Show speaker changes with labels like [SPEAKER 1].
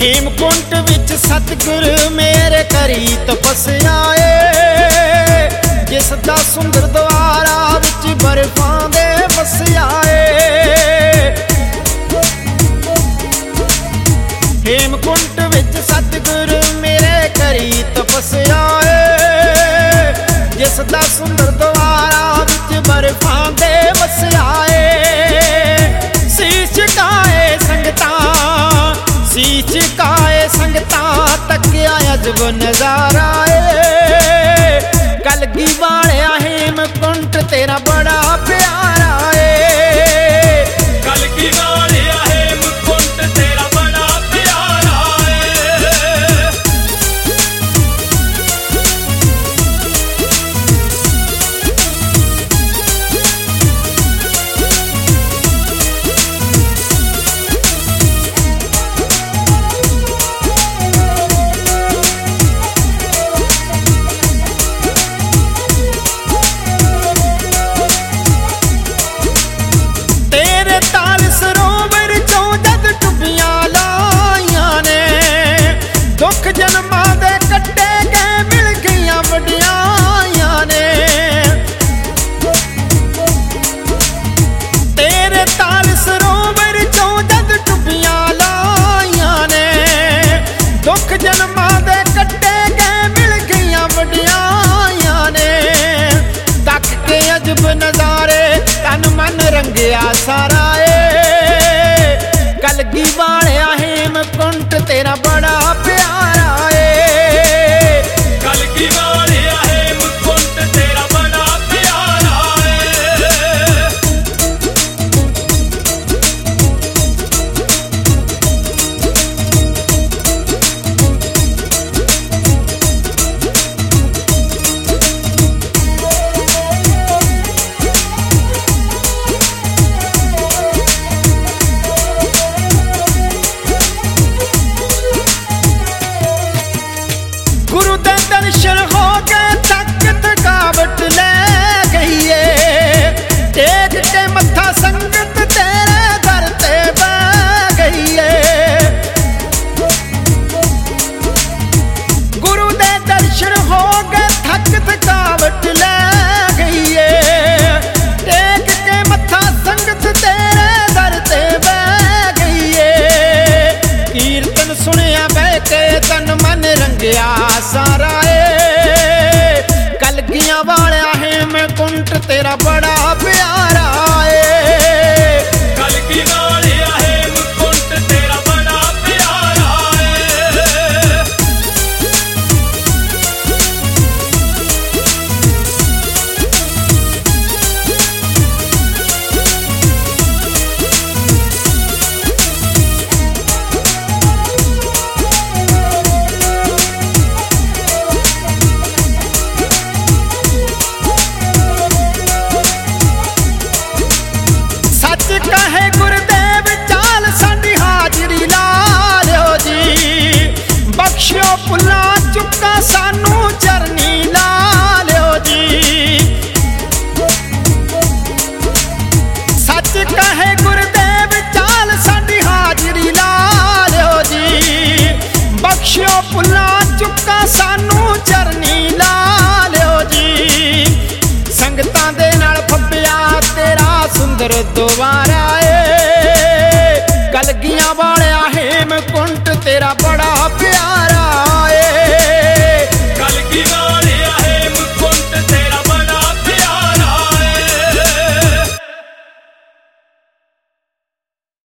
[SPEAKER 1] हेमकुंट विच सतगुर मेरे करी तपस्या ए जिस दा सुंदर द्वारा विच बर्फां दे वसिया ए हेमकुंट विच सतगुर मेरे करी तपस्या ए जिस दा सुंदर द्वारा विच बर्फां दे वसिया ए शीश झुकाए संगतां तकिया अजब नजारा ए कलगी वालिया हेमकुंट तेरा बड़ा प्यारा ए
[SPEAKER 2] कलगी वालिया हेमकुंट तेरा बड़ा प्यारा ए। नजारे तन मन रंगिया सारा ए कलगी वालिया हेमकुंट तेरा बड़ा प्यारा ए कलगी वालिया हेमकुंट तेरा बड़ा प्यारा ए।
[SPEAKER 1] गुरु दे दर्शन हो गए थक थकावट ले गई है टेक के मत्था संगत तेरे दर ते बह गई है गुरु दे दर्शन हो गए थक थकावट ले गई है टेक के मत्था संगत तेरे दर ते बह गई है कीर्तन सुनिया बह के तन मन रंगिया सारा ए कलगियां वालिया हेमकुंट तेरा बड़ा प्यारा ए
[SPEAKER 2] कलगी वालिया हेमकुंट तेरा बड़ा प्यारा ए।
[SPEAKER 1] कहे गुरुदेव चाल साडी हाजरी ला लियो जी बख्शियो भुला चुका सानू चरनी ला लियो जी सच कहे गुरुदेव चाल साडी हाजरी ला लियो जी बख्शियो भुला चुका सानू चरनी ला लियो जी संगतां दे नाल फब्बिया तेरा सुंदर दो